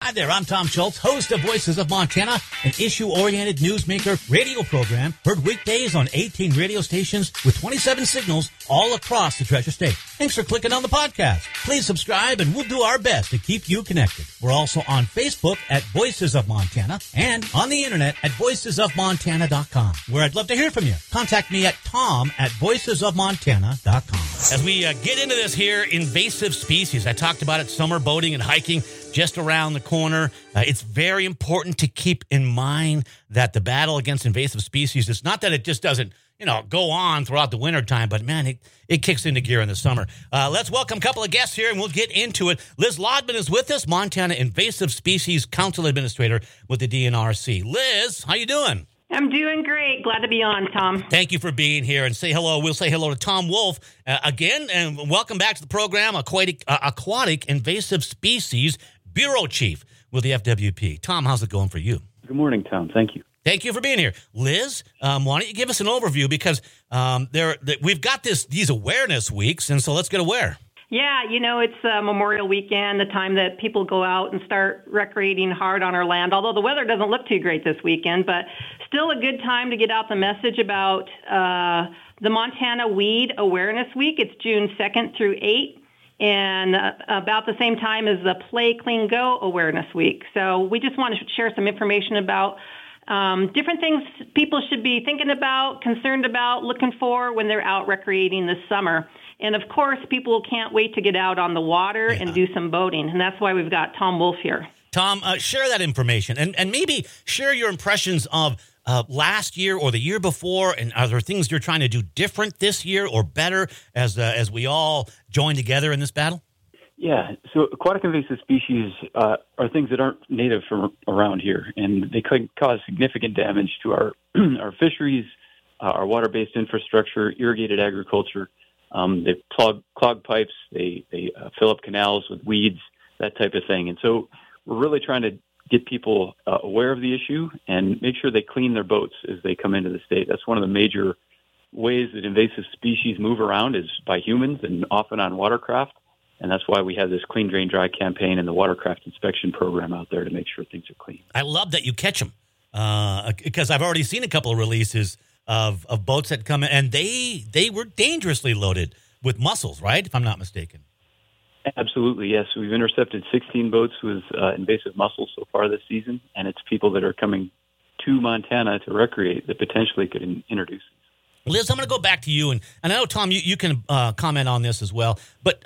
Hi there, I'm Tom Schultz, host of Voices of Montana, an issue-oriented newsmaker radio program heard weekdays on 18 radio stations with 27 signals all across the Treasure State. Thanks for clicking on the podcast. Please subscribe and we'll do our best to keep you connected. We're also on Facebook at Voices of Montana and on the internet at voicesofmontana.com, where I'd love to hear from you. Contact me at tom@voicesofmontana.com. As we get into this here, invasive species, I talked about it, summer boating and hiking just around the corner. It's very important to keep in mind that the battle against invasive species, it's not that it just doesn't, go on throughout the winter time, but man, it kicks into gear in the summer. Let's welcome a couple of guests here and we'll get into it. Liz Lodman is with us, Montana Invasive Species Council Administrator with the DNRC. Liz, how you doing? I'm doing great. Glad to be on, Tom. Thank you for being here, and say hello. We'll say hello to Tom Wolf again, and welcome back to the program, Aquatic Invasive Species Bureau Chief with the FWP. Tom, how's it going for you? Good morning, Tom. Thank you. Thank you for being here. Liz, why don't you give us an overview, because we've got these awareness weeks, and so let's get aware. Yeah, it's Memorial Weekend, the time that people go out and start recreating hard on our land, although the weather doesn't look too great this weekend, but still a good time to get out the message about the Montana Weed Awareness Week. It's June 2nd through 8th, and about the same time as the Play, Clean, Go Awareness Week. So we just want to share some information about different things people should be thinking about, concerned about, looking for when they're out recreating this summer. And, of course, people can't wait to get out on the water and do some boating, and that's why we've got Tom Wolf here. Tom, share that information, and maybe share your impressions of last year or the year before, and are there things you're trying to do different this year or better as we all join together in this battle? Yeah, so aquatic invasive species are things that aren't native from around here, and they could cause significant damage to our our fisheries, our water-based infrastructure, irrigated agriculture. They clog pipes, they fill up canals with weeds, that type of thing. And so we're really trying to get people aware of the issue and make sure they clean their boats as they come into the state. That's one of the major ways that invasive species move around is by humans and often on watercraft. And that's why we have this Clean, Drain, Dry campaign and the watercraft inspection program out there to make sure things are clean. I love that you catch them because I've already seen a couple of releases of boats that come in, and they were dangerously loaded with mussels, right, if I'm not mistaken? Absolutely, yes. We've intercepted 16 boats with invasive mussels so far this season, and it's people that are coming to Montana to recreate that potentially could introduce these. Liz, I'm going to go back to you, and I know, Tom, you can comment on this as well, but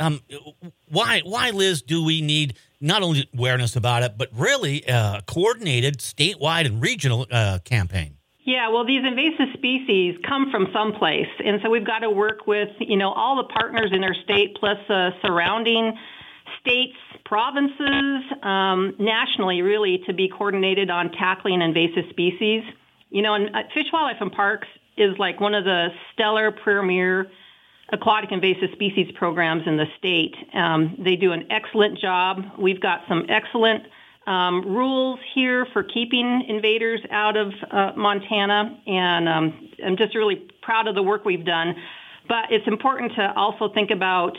why, Liz, do we need not only awareness about it, but really a coordinated statewide and regional campaign? Yeah, well, these invasive species come from someplace, and so we've got to work with, all the partners in our state, plus surrounding states, provinces, nationally, really, to be coordinated on tackling invasive species. And Fish, Wildlife, and Parks is like one of the stellar premier aquatic invasive species programs in the state. They do an excellent job. We've got some excellent rules here for keeping invaders out of Montana, and I'm just really proud of the work we've done. But it's important to also think about,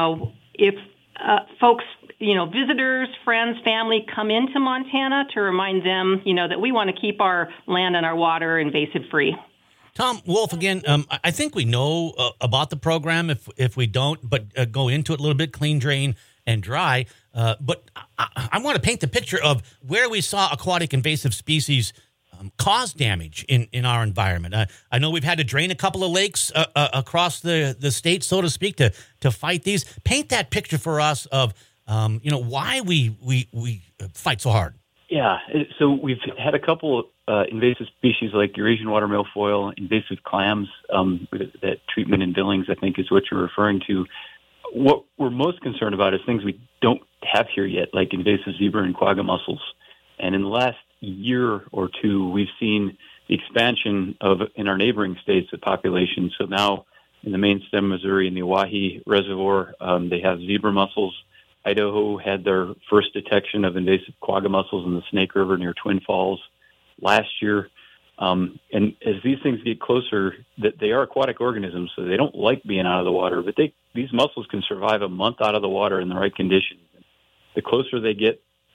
if folks, visitors, friends, family come into Montana, to remind them, that we want to keep our land and our water invasive free. Tom Wolf, again, I think we know about the program if we don't, but go into it a little bit, Clean, Drain, and Dry. But I want to paint the picture of where we saw aquatic invasive species cause damage in our environment. I know we've had to drain a couple of lakes across the state, so to speak, to fight these. Paint that picture for us of why we fight so hard. Yeah, so we've had a couple invasive species like Eurasian water milfoil, invasive clams, that treatment in Billings, I think, is what you're referring to. What we're most concerned about is things we don't have here yet, like invasive zebra and quagga mussels. And in the last year or two, we've seen the expansion in our neighboring states, the population. So now in the main stem Missouri, in the Oahe Reservoir, they have zebra mussels. Idaho had their first detection of invasive quagga mussels in the Snake River near Twin Falls last year. And as these things get closer, that they are aquatic organisms, so they don't like being out of the water, but these mussels can survive a month out of the water in the right conditions. The closer they get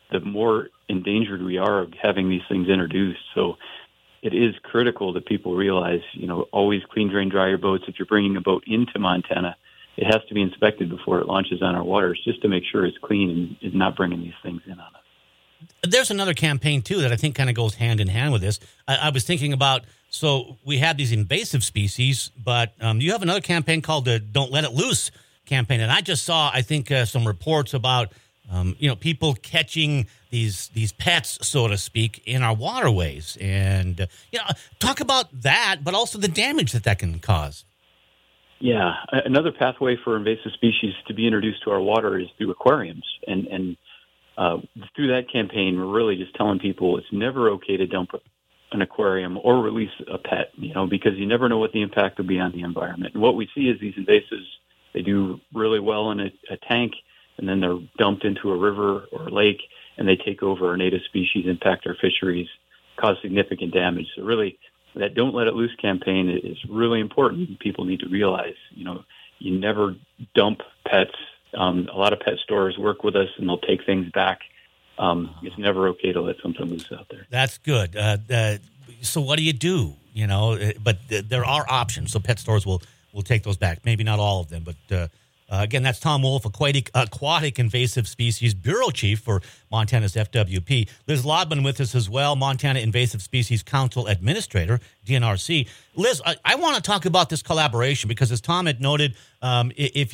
the more endangered we are of having these things introduced. So it is critical that people realize, always clean, drain, dry your boats. If you're bringing a boat into Montana, it has to be inspected before it launches on our waters, just to make sure it's clean and is not bringing these things in on us. There's another campaign, too, that I think kind of goes hand in hand with this. I was thinking about, so we have these invasive species, but you have another campaign called the Don't Let It Loose campaign. And I just saw, I think, some reports about, people catching these pets, so to speak, in our waterways. And, talk about that, but also the damage that can cause. Yeah. Another pathway for invasive species to be introduced to our water is through aquariums. And through that campaign, we're really just telling people it's never okay to dump an aquarium or release a pet, because you never know what the impact will be on the environment. And what we see is these invasives, they do really well in a tank, and then they're dumped into a river or a lake, and they take over our native species, impact our fisheries, cause significant damage. So really, that Don't Let It Loose campaign is really important. People need to realize, you never dump pets. A lot of pet stores work with us, and they'll take things back. It's never okay to let something loose out there. That's good. So what do you do? But there are options. So pet stores will take those back. Maybe not all of them, but again, that's Tom Wolf, Aquatic Invasive Species Bureau Chief for Montana's FWP. Liz Lodman with us as well, Montana Invasive Species Council Administrator, DNRC. Liz, I want to talk about this collaboration because, as Tom had noted, if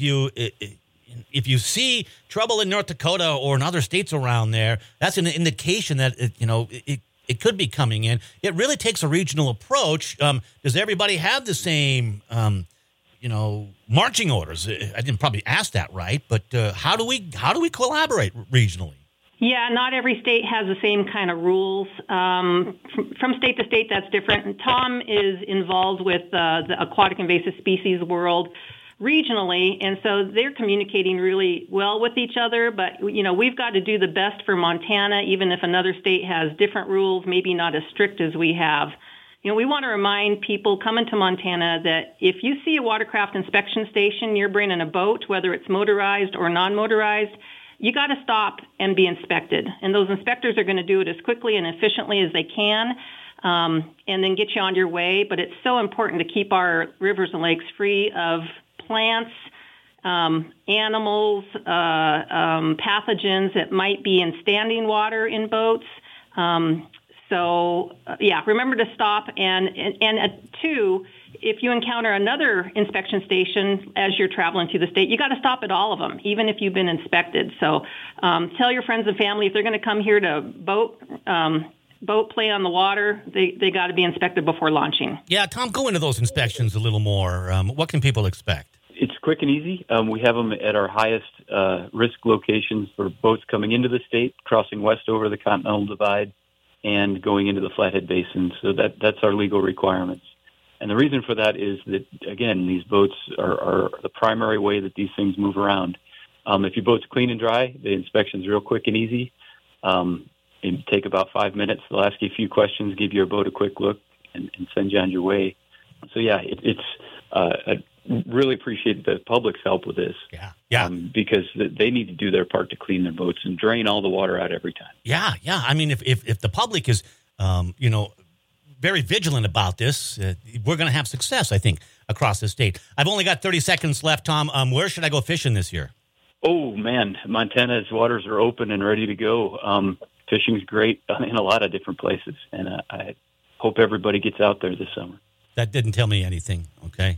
you see trouble in North Dakota or in other states around there, that's an indication that it could be coming in. It really takes a regional approach. Does everybody have the same, marching orders? I didn't probably ask that right, but how do we collaborate regionally? Yeah, not every state has the same kind of rules. From state to state, that's different. And Tom is involved with the aquatic invasive species world regionally, and so they're communicating really well with each other. But we've got to do the best for Montana, even if another state has different rules, maybe not as strict as we have. We want to remind people coming to Montana that if you see a watercraft inspection station, you're bringing a boat, whether it's motorized or non-motorized, you got to stop and be inspected. And those inspectors are going to do it as quickly and efficiently as they can, and then get you on your way. But it's so important to keep our rivers and lakes free of plants, animals, pathogens that might be in standing water in boats. Remember to stop. And two, if you encounter another inspection station as you're traveling through the state, you got to stop at all of them, even if you've been inspected. So tell your friends and family if they're going to come here to boat play on the water, they got to be inspected before launching. Yeah, Tom, go into those inspections a little more. What can people expect? It's quick and easy. We have them at our highest risk locations for boats coming into the state, crossing west over the Continental Divide, and going into the Flathead Basin. So that's our legal requirements. And the reason for that is that, again, these boats are the primary way that these things move around. If your boat's clean and dry, the inspection's real quick and easy. It take about 5 minutes. They'll ask you a few questions, give your boat a quick look, and send you on your way. So, yeah, I really appreciate the public's help with this. Yeah. Because they need to do their part to clean their boats and drain all the water out every time. Yeah. I mean, if the public is, very vigilant about this, we're going to have success, I think, across the state. I've only got 30 seconds left, Tom. Where should I go fishing this year? Oh, man, Montana's waters are open and ready to go. Fishing's great in a lot of different places, and I hope everybody gets out there this summer. That didn't tell me anything, okay?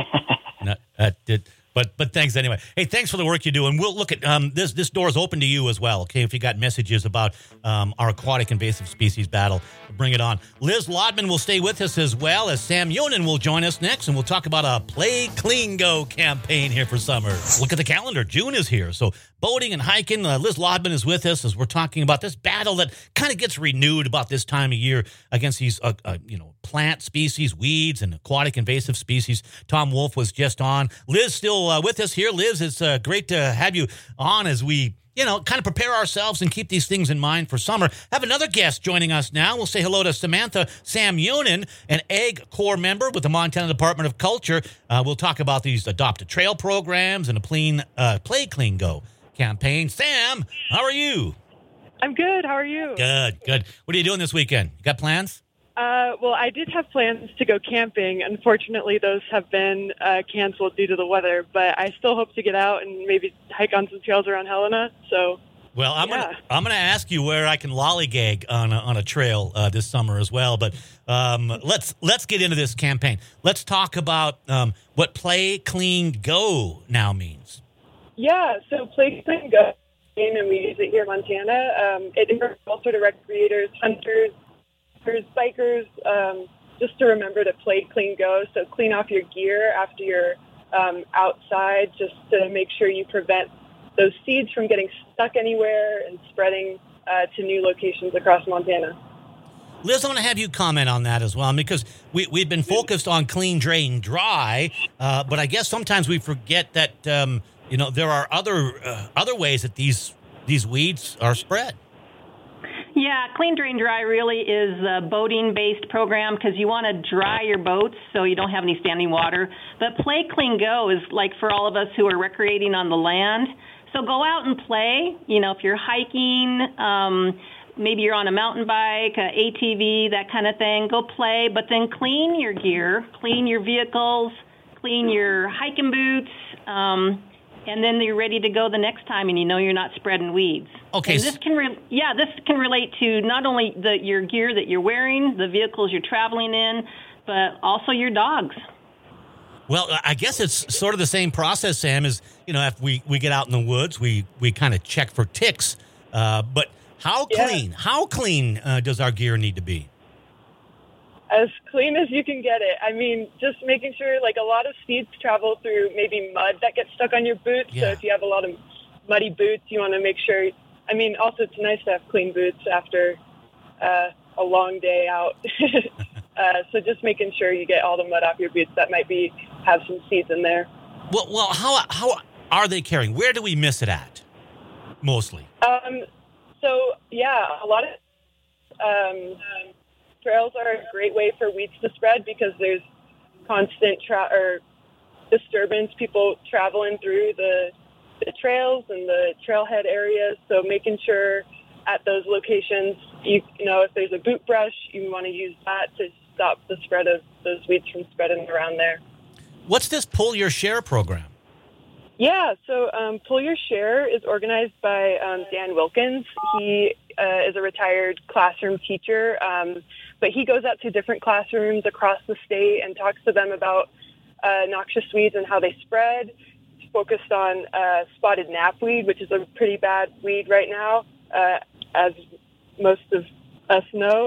But thanks anyway. Hey, thanks for the work you do, and we'll look at this door is open to you as well, okay? If you got messages about our aquatic invasive species battle, bring it on. Liz Lodman will stay with us as well as Sam Yonan will join us next, and we'll talk about a Play Clean Go campaign here for summer. Look at the calendar. June is here, so boating and hiking. Liz Lodman is with us as we're talking about this battle that kind of gets renewed about this time of year against these, plant species, weeds, and aquatic invasive species. Tom Wolf was just on. Liz still with us here. Liz, it's great to have you on as we, kind of prepare ourselves and keep these things in mind for summer. Have another guest joining us now. We'll say hello to Samantha Sam Yonan, an Ag Corps member with the Montana Department of Culture. We'll talk about these Adopt a Trail programs and a Play Clean Go campaign. Sam, how are you? I'm good. How are you? Good, good. What are you doing this weekend? You got plans? Well, I did have plans to go camping. Unfortunately, those have been canceled due to the weather, but I still hope to get out and maybe hike on some trails around Helena. So, well, I'm gonna ask you where I can lollygag on a trail this summer as well. But let's get into this campaign. Let's talk about what Play Clean Go now means. Yeah, so Play Clean Go, and we use it here in Montana. It involves all sort of recreators, hunters, bikers, just to remember to play clean go. So clean off your gear after you're outside, just to make sure you prevent those seeds from getting stuck anywhere and spreading to new locations across Montana. Liz, I want to have you comment on that as well, because we've been focused on clean, drain, dry, but I guess sometimes we forget that there are other ways that these weeds are spread. Yeah, Clean Drain Dry really is a boating-based program because you want to dry your boats so you don't have any standing water. But Play Clean Go is like for all of us who are recreating on the land. So go out and play. If you're hiking, maybe you're on a mountain bike, a ATV, that kind of thing, go play. But then clean your gear, clean your vehicles, clean your hiking boots, and then you're ready to go the next time, and you're not spreading weeds. Okay. And this can relate to not only your gear that you're wearing, the vehicles you're traveling in, but also your dogs. Well, I guess it's sort of the same process, Sam, as, if we get out in the woods, we kind of check for ticks. But how clean does our gear need to be? As clean as you can get it. I mean, just making sure, like, a lot of seeds travel through maybe mud that gets stuck on your boots. Yeah. So if you have a lot of muddy boots, you want to make sure. I mean, also it's nice to have clean boots after a long day out. So just making sure you get all the mud off your boots that might have some seeds in there. Well, how are they carrying? Where do we miss it at? Mostly. So yeah, a lot of trails are a great way for weeds to spread because there's constant disturbance, people traveling through the trails and the trailhead areas. So making sure at those locations, if there's a boot brush, you want to use that to stop the spread of those weeds from spreading around there. What's this Pull Your Share program? Yeah, so Pull Your Share is organized by Dan Wilkins. He is a retired classroom teacher, but he goes out to different classrooms across the state and talks to them about noxious weeds and how they spread. He's focused on spotted knapweed, which is a pretty bad weed right now, as most of us know.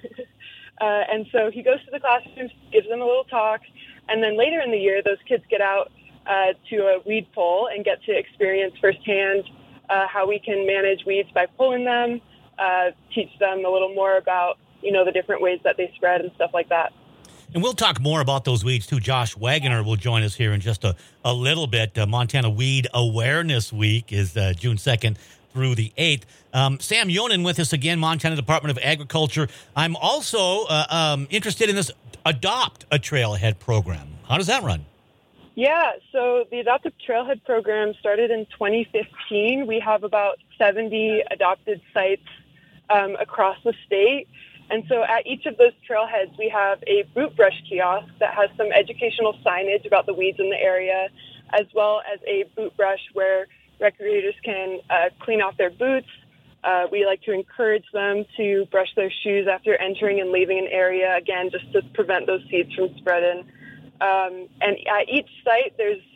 And so he goes to the classrooms, gives them a little talk, and then later in the year, those kids get out to a weed pull and get to experience firsthand how we can manage weeds by pulling them, teach them a little more about, the different ways that they spread and stuff like that. And we'll talk more about those weeds, too. Josh Wagoner will join us here in just a little bit. Montana Weed Awareness Week is June 2nd through the 8th. Sam Yonan with us again, Montana Department of Agriculture. I'm also interested in this Adopt a Trailhead program. How does that run? Yeah, so the Adopt a Trailhead program started in 2015. We have about 70 adopted sites across the state. And so at each of those trailheads, we have a boot brush kiosk that has some educational signage about the weeds in the area, as well as a boot brush where recreators can clean off their boots. We like to encourage them to brush their shoes after entering and leaving an area, again, just to prevent those seeds from spreading. And at each site,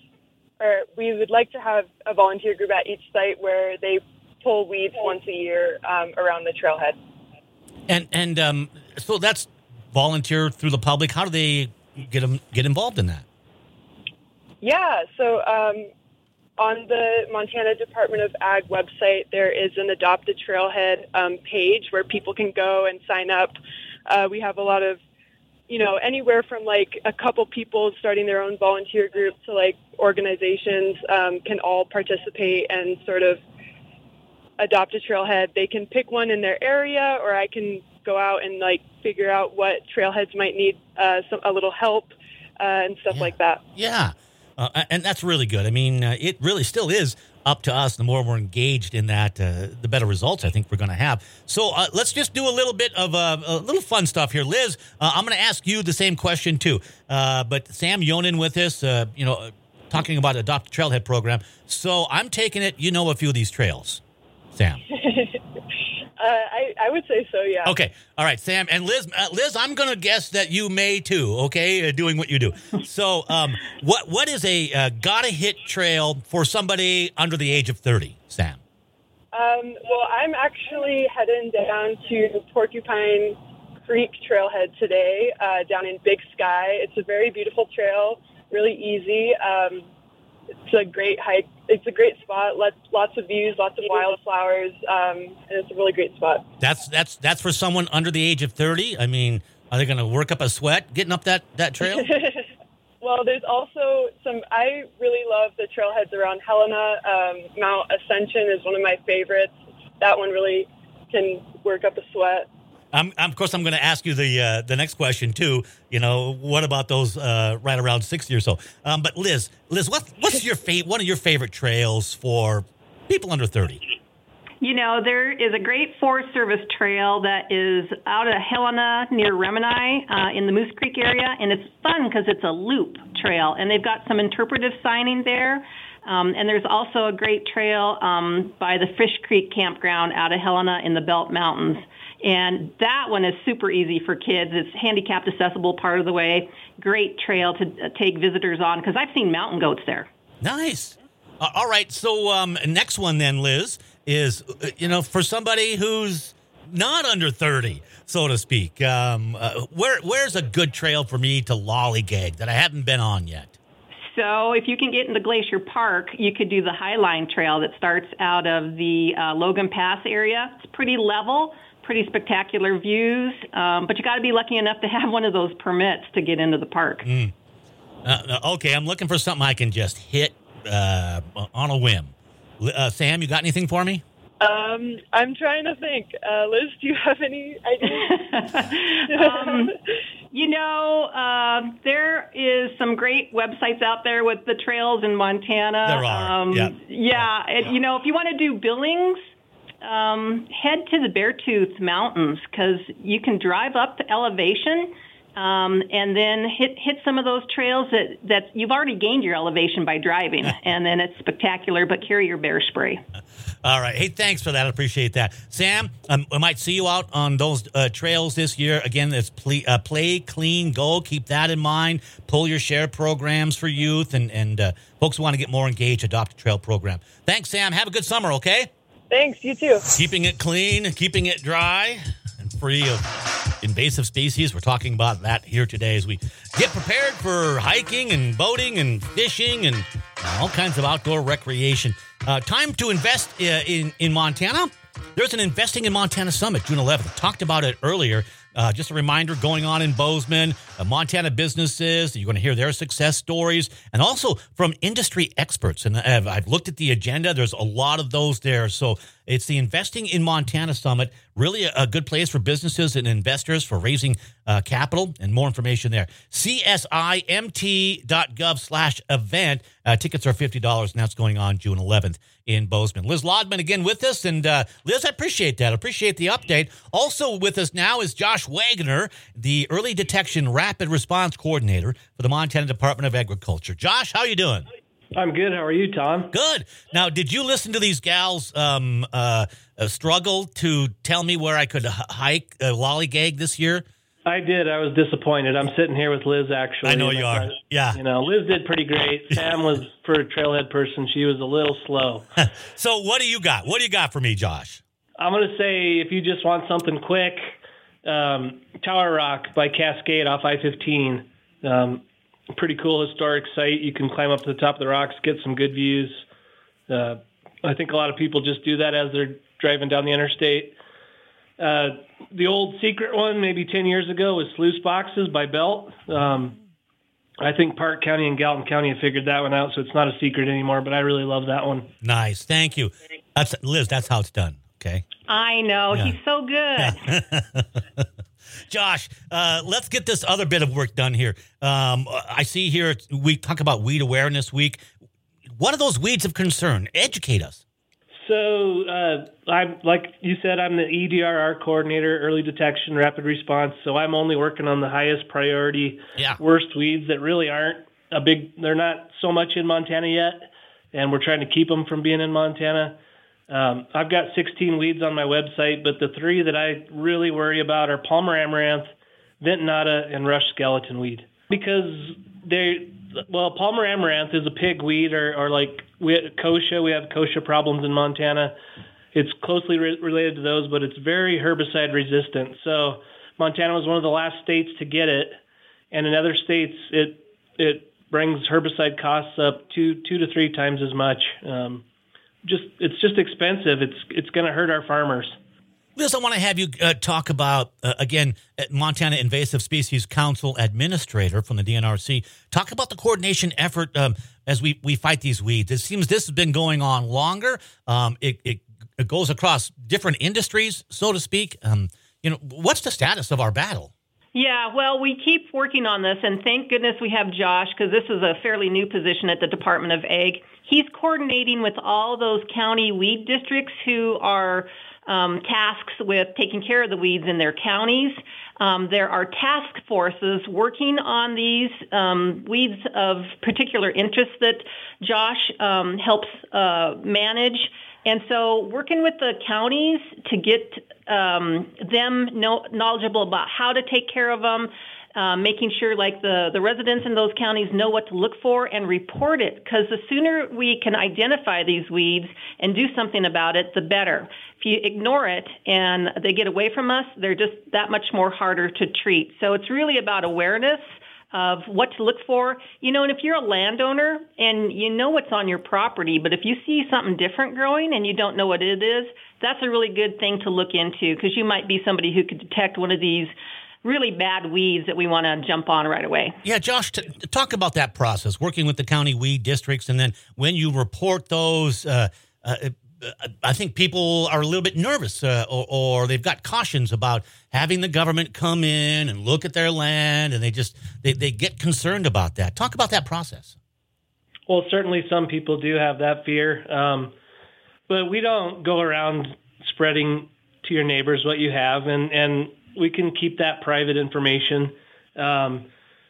we would like to have a volunteer group at each site where they pull weeds once a year around the trailhead. And so that's volunteer through the public. How do they get involved in that? Yeah, so on the Montana Department of Ag website, there is an Adopt a Trailhead page where people can go and sign up. We have a lot of, anywhere from like a couple people starting their own volunteer group to like organizations can all participate and sort of adopt a trailhead. They can pick one in their area, or I can go out and like figure out what trailheads might need a little help and stuff like that. Yeah. And that's really good. I mean, it really still is up to us. The more we're engaged in that, the better results I think we're going to have. So let's just do a little bit of a little fun stuff here. Liz, I'm going to ask you the same question too. But Sam Yonan with us, talking about Adopt a Trailhead program. So I'm taking it, you know a few of these trails, Sam. I would say so, yeah. Okay. All right, Sam. And Liz, I'm going to guess that you may too, okay, doing what you do. So what is a gotta-hit trail for somebody under the age of 30, Sam? Well, I'm actually heading down to Porcupine Creek Trailhead today, down in Big Sky. It's a very beautiful trail, really easy. It's a great hike. It's a great spot. Lots of views, lots of wildflowers, and it's a really great spot. That's for someone under the age of 30. I mean, are they going to work up a sweat getting up that trail? Well, there's also I really love the trailheads around Helena. Mount Ascension is one of my favorites. That one really can work up a sweat. Of course, I'm going to ask you the next question too. What about those right around 60 or so? But Liz, what's one of your favorite trails for people under 30? There is a great Forest Service trail that is out of Helena near Remini in the Moose Creek area, and it's fun because it's a loop trail, and they've got some interpretive signing there. And there's also a great trail by the Fish Creek Campground out of Helena in the Belt Mountains. And that one is super easy for kids. It's handicapped accessible part of the way. Great trail to take visitors on because I've seen mountain goats there. Nice. All right. So next one then, Liz, is, for somebody who's not under 30, so to speak, where's a good trail for me to lollygag that I haven't been on yet? So if you can get into Glacier Park, you could do the Highline Trail that starts out of the Logan Pass area. It's pretty level. Pretty spectacular views, but you got to be lucky enough to have one of those permits to get into the park. Okay, I'm looking for something I can just hit on a whim. Sam, you got anything for me? I'm trying to think. Liz, do you have any ideas? There is some great websites out there with the trails in Montana. There are. Yeah. If you want to do Billings, head to the Beartooth Mountains because you can drive up to elevation and then hit some of those trails that you've already gained your elevation by driving, and then it's spectacular, but carry your bear spray. All right. Hey, thanks for that. I appreciate that. Sam, I might see you out on those trails this year. Again, it's Play, Clean, Go. Keep that in mind. Pull your share programs for youth and folks who want to get more engaged, Adopt a Trail program. Thanks, Sam. Have a good summer, okay? Thanks, you too. Keeping it clean, keeping it dry, and free of invasive species. We're talking about that here today as we get prepared for hiking and boating and fishing and all kinds of outdoor recreation. Time to invest in Montana. There's an Investing in Montana Summit, June 11th. Talked about it earlier. Just a reminder, going on in Bozeman, Montana businesses. You're going to hear their success stories and also from industry experts. And I've looked at the agenda. There's a lot of those there. So it's the Investing in Montana Summit, really a good place for businesses and investors for raising capital, and more information there. CSIMT.gov/event. Tickets are $50, and that's going on June 11th in Bozeman. Liz Lodman again with us. And Liz, I appreciate that. I appreciate the update. Also with us now is Josh Wagner, the Early Detection Rapid Response Coordinator for the Montana Department of Agriculture. Josh, how are you doing? I'm good. How are you, Tom? Good. Now, did you listen to these gals struggle to tell me where I could hike lollygag this year? I did. I was disappointed. I'm sitting here with Liz, actually. I know you are. Yeah. Liz did pretty great. Sam was, for a trailhead person, she was a little slow. So what do you got? What do you got for me, Josh? I'm going to say if you just want something quick, Tower Rock by Cascade off I-15. Pretty cool historic site. You can climb up to the top of the rocks, get some good views. I think a lot of people just do that as they're driving down the interstate. The old secret one, maybe 10 years ago, was Sluice Boxes by Belt. I think Park County and Gallatin County have figured that one out, so it's not a secret anymore, but I really love that one. Nice. Thank you. Liz, that's how it's done, okay? I know. Yeah. He's so good. Josh, let's get this other bit of work done here. I see here we talk about Weed Awareness Week. What are those weeds of concern? Educate us. So, I'm like you said, I'm the EDRR coordinator, early detection, rapid response. So I'm only working on the highest priority, worst weeds that really aren't they're not so much in Montana yet, and we're trying to keep them from being in Montana. I've got 16 weeds on my website, but the 3 that I really worry about are Palmer amaranth, Ventonata, and rush skeleton weed. Because Palmer amaranth is a pig weed, or like kochia. We have kochia problems in Montana. It's closely related to those, but it's very herbicide resistant. So Montana was one of the last states to get it, and in other states it brings herbicide costs up 2 to 3 times as much. It's just expensive. It's going to hurt our farmers. Liz, I want to have you talk about, again, Montana Invasive Species Council Administrator from the DNRC. Talk about the coordination effort as we fight these weeds. It seems this has been going on longer. It goes across different industries, so to speak. What's the status of our battle? Yeah, well, we keep working on this, and thank goodness we have Josh, because this is a fairly new position at the Department of Ag. He's coordinating with all those county weed districts who are tasks with taking care of the weeds in their counties. There are task forces working on these weeds of particular interest that Josh helps manage. And so working with the counties to get them knowledgeable about how to take care of them, making sure like the residents in those counties know what to look for and report it, because the sooner we can identify these weeds and do something about it, the better. If you ignore it and they get away from us, they're just that much more harder to treat. So it's really about awareness of what to look for. And if you're a landowner and you know what's on your property, but if you see something different growing and you don't know what it is, that's a really good thing to look into, because you might be somebody who could detect one of these really bad weeds that we want to jump on right away. Yeah, Josh, talk about that process, working with the county weed districts, and then when you report those, I think people are a little bit nervous or they've got cautions about having the government come in and look at their land, and they get concerned about that. Talk about that process. Well, certainly some people do have that fear, but we don't go around spreading to your neighbors what you have, and we can keep that private information. And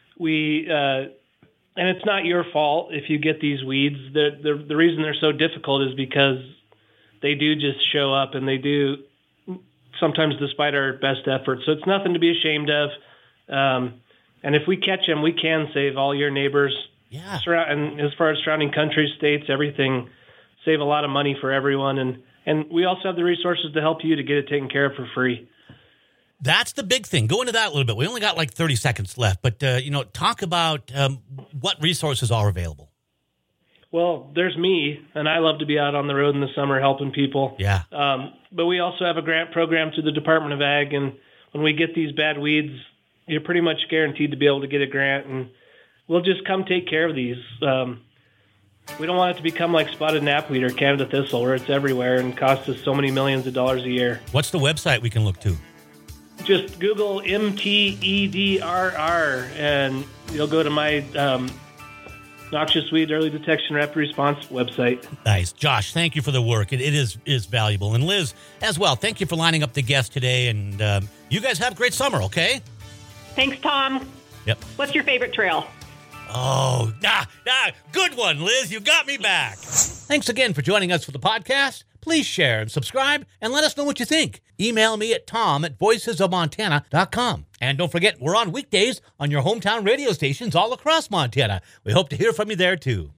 it's not your fault if you get these weeds. The reason they're so difficult is because they do just show up, and they do sometimes despite our best efforts. So it's nothing to be ashamed of. And if we catch them, we can save all your neighbors. Yeah. And as far as surrounding countries, states, everything, save a lot of money for everyone. And we also have the resources to help you to get it taken care of for free. That's the big thing. Go into that a little bit. We only got like 30 seconds left, but talk about what resources are available. Well, there's me, and I love to be out on the road in the summer helping people. Yeah. But we also have a grant program through the Department of Ag, and when we get these bad weeds, you're pretty much guaranteed to be able to get a grant, and we'll just come take care of these. We don't want it to become like spotted knapweed or Canada thistle, where it's everywhere and costs us so many millions of dollars a year. What's the website we can look to? Just Google MTEDRR, and you'll go to my Noxious Weed Early Detection Rapid Response website. Nice. Josh, thank you for the work. It is valuable. And Liz, as well, thank you for lining up the guest today. And you guys have a great summer, okay? Thanks, Tom. Yep. What's your favorite trail? Oh, good one, Liz. You got me back. Thanks again for joining us for the podcast. Please share and subscribe and let us know what you think. Email me at tom@voicesofmontana.com. And don't forget, we're on weekdays on your hometown radio stations all across Montana. We hope to hear from you there, too.